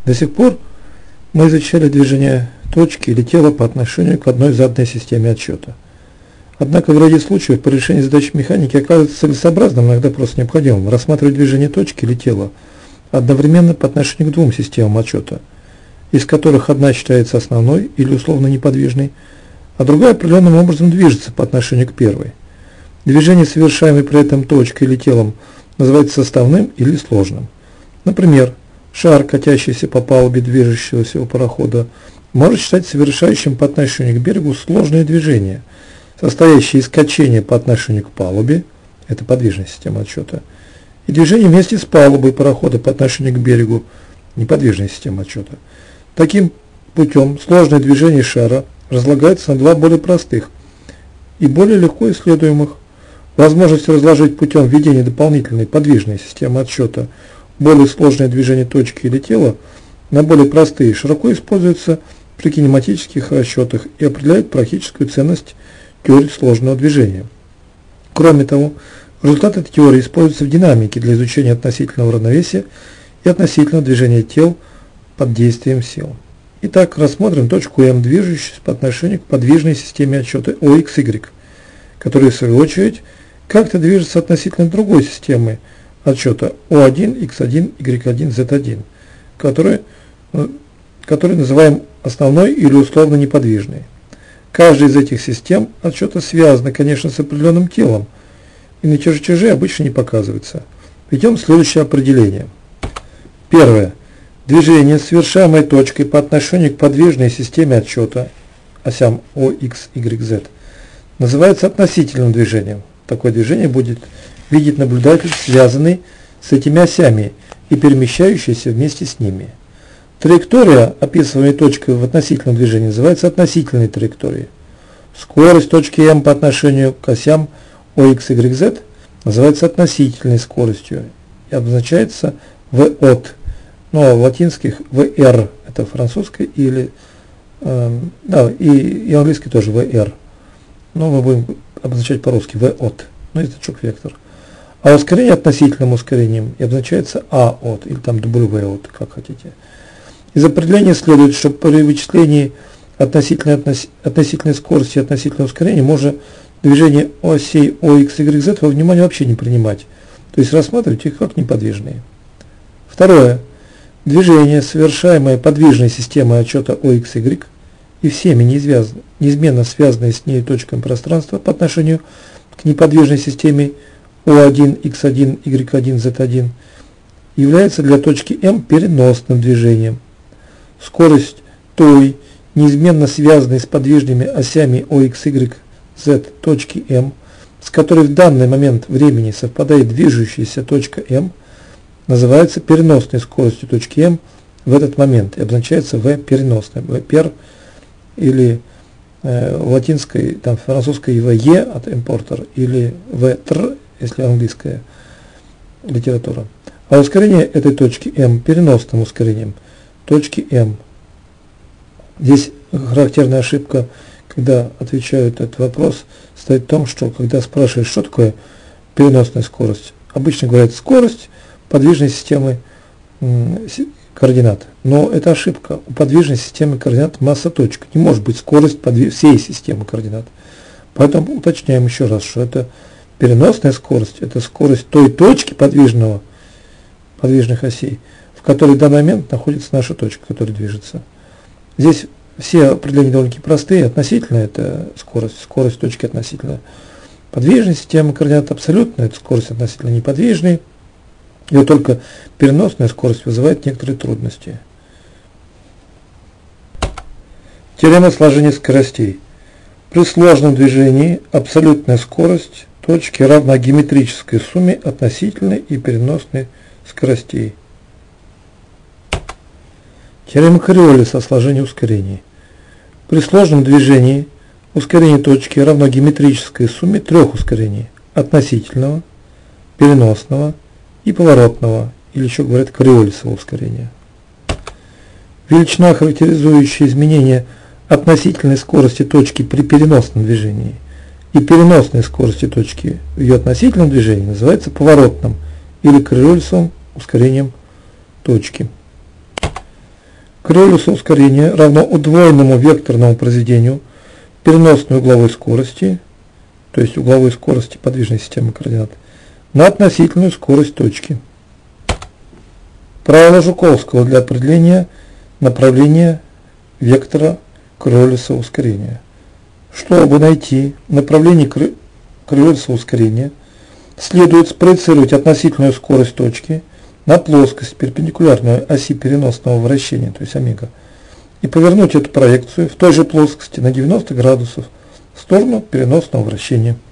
До сих пор мы изучали движение точки или тела по отношению к одной заданной системе отсчета. Однако в ряде случаев по решению задач механики оказывается целесообразным, иногда просто необходимым, рассматривать движение точки или тела одновременно по отношению к двум системам отсчета, из которых одна считается основной или условно неподвижной, а другая определенным образом движется по отношению к первой. Движение, совершаемое при этом точкой или телом, называется составным или сложным. Например, шар, катящийся по палубе движущегося парохода, может считать совершающим по отношению к берегу сложное движение, состоящее из качения по отношению к палубе, это подвижная система отсчета, и движение вместе с палубой парохода по отношению к берегу, неподвижная система отсчета. Таким путем сложное движение шара разлагается на два более простых и более легко исследуемых. Возможность разложить путем введения дополнительной подвижной системы отсчета более сложное движение точки или тела на более простые широко используется при кинематических расчетах и определяет практическую ценность теории сложного движения. Кроме того, результаты этой теории используются в динамике для изучения относительного равновесия и относительного движения тел под действием сил. Итак, рассмотрим точку М, движущуюся по отношению к подвижной системе отсчета OXY, которая в свою очередь как-то движется относительно другой системы отсчета O1, X1, Y1, Z1, который называем основной или условно неподвижной. Каждая из этих систем отсчета связана, конечно, с определенным телом, и на чертеже обычно не показывается. Введем следующее определение. Первое. Движение, совершаемое точкой по отношению к подвижной системе отсчета, осям O, X, Y, Z, называется относительным движением. Такое движение будет видеть наблюдатель, связанный с этими осями и перемещающийся вместе с ними. Траектория, описываемая точкой в относительном движении, называется относительной траекторией. Скорость точки М по отношению к осям O, X, Y, Z называется относительной скоростью и обозначается V от, но в латинских VR, это французское, или и английский тоже VR. Но мы будем обозначать по-русски V от, ну язычок вектор. А ускорение относительным ускорением и обозначается A от, или там W от, как хотите. Из определения следует, что при вычислении относительной скорости и относительного ускорения можно движение осей O, X, Y, Z во внимание вообще не принимать, то есть рассматривать их как неподвижные. Второе. Движение, совершаемое подвижной системой отсчета O, X, Y, и всеми неизменно связанные с ней точками пространства по отношению к неподвижной системе O1, X1, Y1, Z1, является для точки М переносным движением. Скорость той, неизменно связанной с подвижными осями O, X, Y, Z точки М, с которой в данный момент времени совпадает движущаяся точка М, называется переносной скоростью точки М в этот момент и обозначается V переносной, V per, или в латинской, там французской VE от импортер, или VTR, если английская литература. А ускорение этой точки М переносным ускорением точки М. Здесь характерная ошибка, когда отвечают этот вопрос, стоит в том, что когда спрашиваешь, что такое переносная скорость, обычно говорят скорость подвижной системы координат. Но это ошибка. У подвижной системы координат масса точек. Не может быть скорость всей системы координат. Поэтому уточняем еще раз, что это переносная скорость, это скорость той точки подвижных осей, в которой в данный момент находится наша точка, которая движется. Здесь все определения довольно-таки простые. Относительно это скорость точки относительно подвижной системы координат, абсолютно это скорость относительно неподвижной. И вот только переносная скорость вызывает некоторые трудности. Теорема сложения скоростей. При сложном движении абсолютная скорость точки равна геометрической сумме относительной и переносной скоростей. Теорема Кориолиса о сложении ускорений. При сложном движении ускорение точки равно геометрической сумме трех ускорений: относительного, переносного и поворотного, или еще говорят Кориолисово ускорение. Величина, характеризующая изменение относительной скорости точки при переносном движении и переносной скорости точки в ее относительном движении, называется поворотным или Кориолисовым ускорением точки. Королевство ускорения равно удвоенному векторному произведению переносной угловой скорости, то есть угловой скорости подвижной системы координат, на относительную скорость точки. Правило Жуковского для определения направления вектора Королевства ускорения. Чтобы найти направление Королевства ускорения, следует спроецировать относительную скорость точки на плоскость, перпендикулярную оси переносного вращения, то есть омега, и повернуть эту проекцию в той же плоскости на 90 градусов в сторону переносного вращения.